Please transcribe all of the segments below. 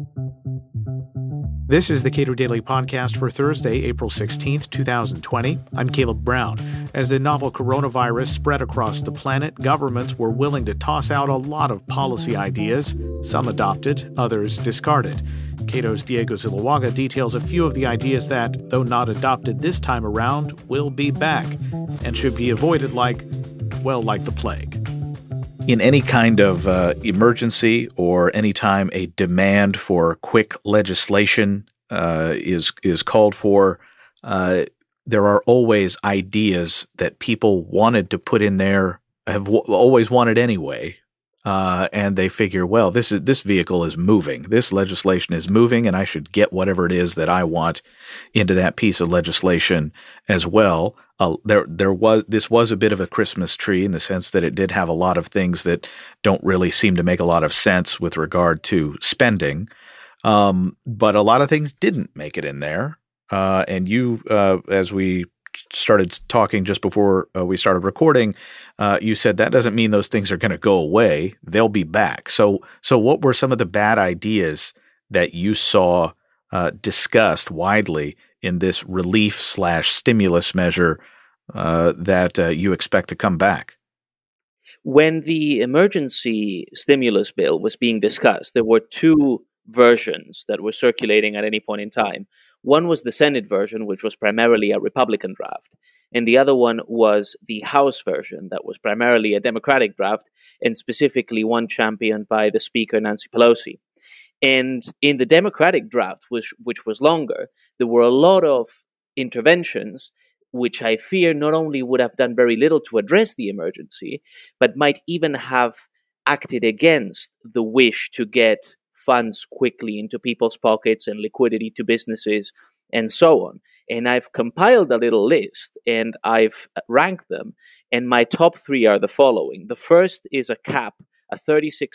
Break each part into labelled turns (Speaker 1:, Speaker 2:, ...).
Speaker 1: This is the Cato Daily Podcast for Thursday, April 16th, 2020. I'm Caleb Brown. As the novel coronavirus spread across the planet, governments were willing to toss out a lot of policy ideas. Some adopted, others discarded. Cato's Diego Zuloaga details a few of the ideas that, though not adopted this time around, will be back and should be avoided like the plague. In any kind of emergency or any time a demand for quick legislation is called for, there are always ideas that people wanted to put in there, have always wanted anyway, and they figure, well, this vehicle is moving, this legislation is moving, and I should get whatever it is that I want into that piece of legislation as well. This was a bit of a Christmas tree in the sense that it did have a lot of things that don't really seem to make a lot of sense with regard to spending. But a lot of things didn't make it in there. And you, as we started talking just before we started recording, you said that doesn't mean those things are going to go away. They'll be back. So what were some of the bad ideas that you saw discussed widely in this relief/stimulus measure that you expect to come back?
Speaker 2: When the emergency stimulus bill was being discussed, there were two versions that were circulating at any point in time. One was the Senate version, which was primarily a Republican draft, and the other one was the House version that was primarily a Democratic draft, and specifically one championed by the Speaker, Nancy Pelosi. And in the Democratic draft, which was longer, there were a lot of interventions which I fear not only would have done very little to address the emergency, but might even have acted against the wish to get funds quickly into people's pockets and liquidity to businesses and so on. And I've compiled a little list and I've ranked them. And my top three are the following. The first is a cap, a 36%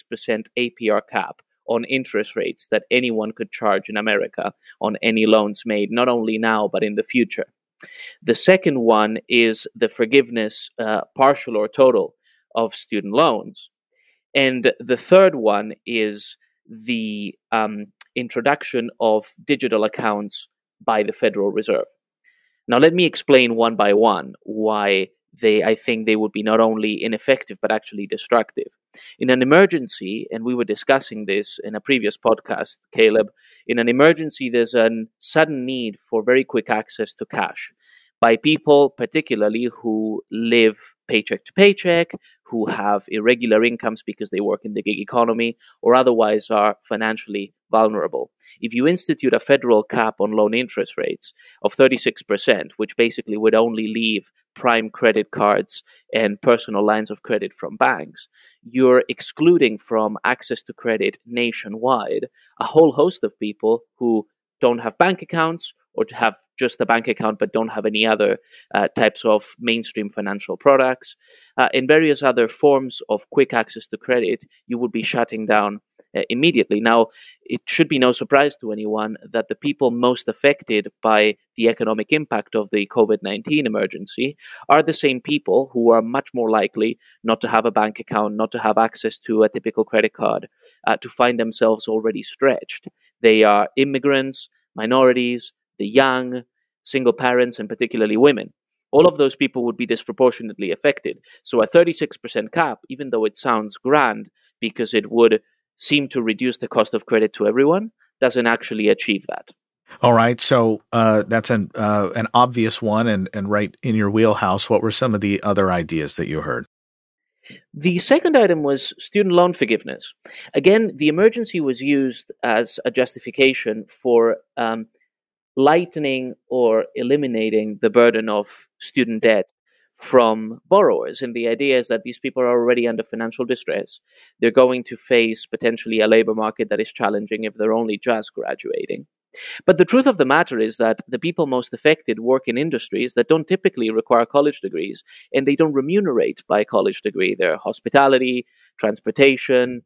Speaker 2: APR cap on interest rates that anyone could charge in America on any loans made, not only now, but in the future. The second one is the forgiveness, partial or total, of student loans. And the third one is the introduction of digital accounts by the Federal Reserve. Now, let me explain one by one why I think they would be not only ineffective, but actually destructive. In an emergency, and we were discussing this in a previous podcast, Caleb, in an emergency, there's a sudden need for very quick access to cash by people, particularly who live paycheck to paycheck, who have irregular incomes because they work in the gig economy, or otherwise are financially vulnerable. If you institute a federal cap on loan interest rates of 36%, which basically would only leave prime credit cards and personal lines of credit from banks, you're excluding from access to credit nationwide a whole host of people who don't have bank accounts or to have just a bank account but don't have any other types of mainstream financial products. In various other forms of quick access to credit, you would be shutting down immediately. Now, it should be no surprise to anyone that the people most affected by the economic impact of the COVID-19 emergency are the same people who are much more likely not to have a bank account, not to have access to a typical credit card, to find themselves already stretched. They are immigrants, minorities, the young, single parents, and particularly women. All of those people would be disproportionately affected. So a 36% cap, even though it sounds grand because it would seem to reduce the cost of credit to everyone, doesn't actually achieve that.
Speaker 1: All right. So that's an obvious one and right in your wheelhouse. What were some of the other ideas that you heard?
Speaker 2: The second item was student loan forgiveness. Again, the emergency was used as a justification for lightening or eliminating the burden of student debt from borrowers. And the idea is that these people are already under financial distress. They're going to face potentially a labor market that is challenging if they're only just graduating. But the truth of the matter is that the people most affected work in industries that don't typically require college degrees, and they don't remunerate by a college degree. They're hospitality, transportation,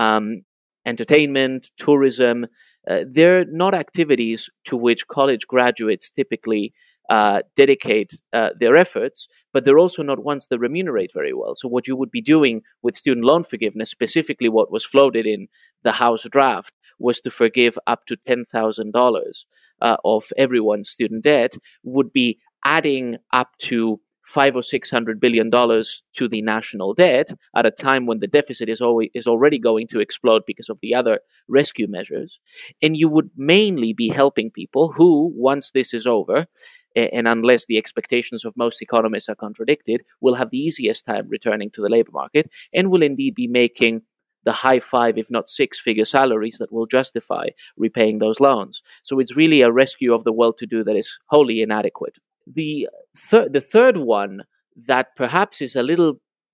Speaker 2: entertainment, tourism. They're not activities to which college graduates typically dedicate their efforts, but they're also not ones that remunerate very well. So what you would be doing with student loan forgiveness, specifically what was floated in the House draft, was to forgive up to $10,000 of everyone's student debt, would be adding up to $500 or $600 billion to the national debt at a time when the deficit is already going to explode because of the other rescue measures. And you would mainly be helping people who, once this is over, and unless the expectations of most economists are contradicted, will have the easiest time returning to the labor market and will indeed be making the high 5, if not 6-figure salaries that will justify repaying those loans. So it's really a rescue of the well-to-do that is wholly inadequate. The third one that perhaps is a little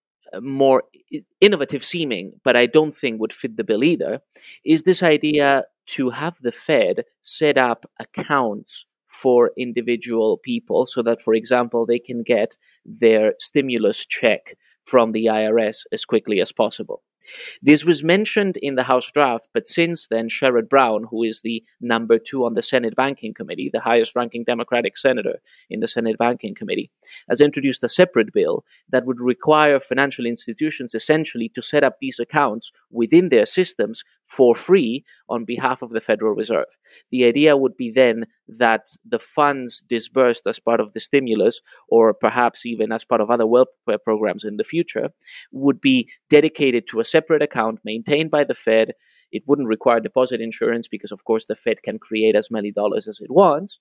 Speaker 2: more innovative seeming, but I don't think would fit the bill either, is this idea to have the Fed set up accounts for individual people so that, for example, they can get their stimulus check from the IRS as quickly as possible. This was mentioned in the House draft, but since then, Sherrod Brown, who is the number 2 on the Senate Banking Committee, the highest-ranking Democratic senator in the Senate Banking Committee, has introduced a separate bill that would require financial institutions essentially to set up these accounts within their systems for free on behalf of the Federal Reserve. The idea would be then that the funds disbursed as part of the stimulus, or perhaps even as part of other welfare programs in the future, would be dedicated to a separate account maintained by the Fed. It wouldn't require deposit insurance because, of course, the Fed can create as many dollars as it wants.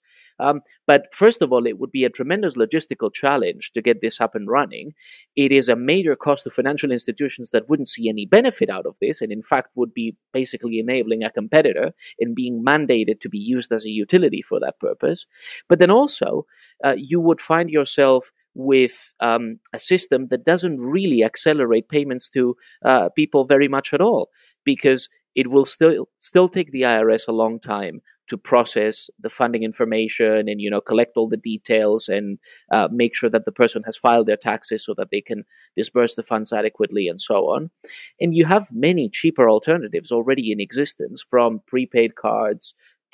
Speaker 2: But first of all, it would be a tremendous logistical challenge to get this up and running. It is a major cost to financial institutions that wouldn't see any benefit out of this and, in fact, would be basically enabling a competitor and being mandated to be used as a utility for that purpose. But then also, you would find yourself with a system that doesn't really accelerate payments to people very much at all, because it will still take the IRS a long time to process the funding information and, collect all the details and make sure that the person has filed their taxes so that they can disburse the funds adequately and so on. And you have many cheaper alternatives already in existence, from prepaid cards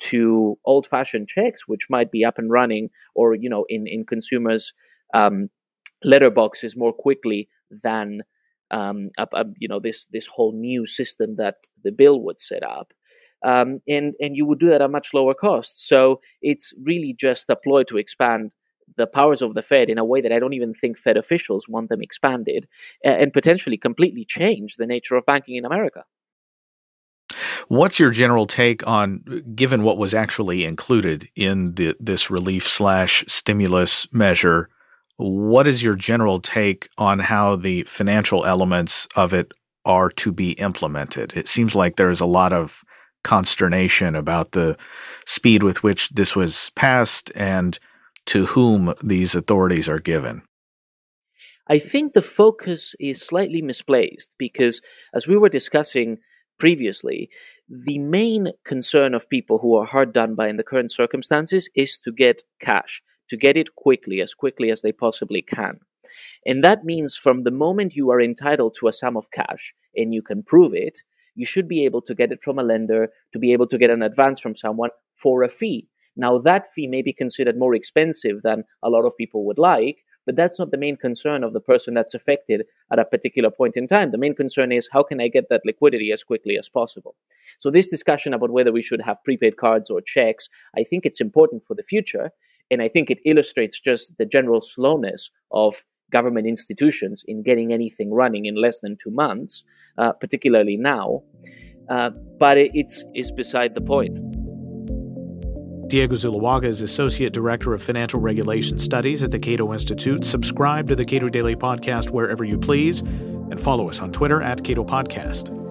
Speaker 2: to old-fashioned checks, which might be up and running or, in consumers' letterboxes more quickly than this whole new system that the bill would set up, and you would do that at much lower cost. So it's really just a ploy to expand the powers of the Fed in a way that I don't even think Fed officials want them expanded, and potentially completely change the nature of banking in America.
Speaker 1: What's your general take on, given what was actually included in this relief/stimulus measure? What is your general take on how the financial elements of it are to be implemented? It seems like there's a lot of consternation about the speed with which this was passed and to whom these authorities are given.
Speaker 2: I think the focus is slightly misplaced because, as we were discussing previously, the main concern of people who are hard done by in the current circumstances is to get cash, to get it quickly as they possibly can. And that means from the moment you are entitled to a sum of cash and you can prove it, you should be able to get it from a lender, to be able to get an advance from someone for a fee. Now, that fee may be considered more expensive than a lot of people would like, but that's not the main concern of the person that's affected at a particular point in time. The main concern is, how can I get that liquidity as quickly as possible? So this discussion about whether we should have prepaid cards or checks, I think it's important for the future. And I think it illustrates just the general slowness of government institutions in getting anything running in less than 2 months, particularly now. But it's beside the point.
Speaker 1: Diego Zuloaga is Associate Director of Financial Regulation Studies at the Cato Institute. Subscribe to the Cato Daily Podcast wherever you please, and follow us on Twitter @Cato Podcast.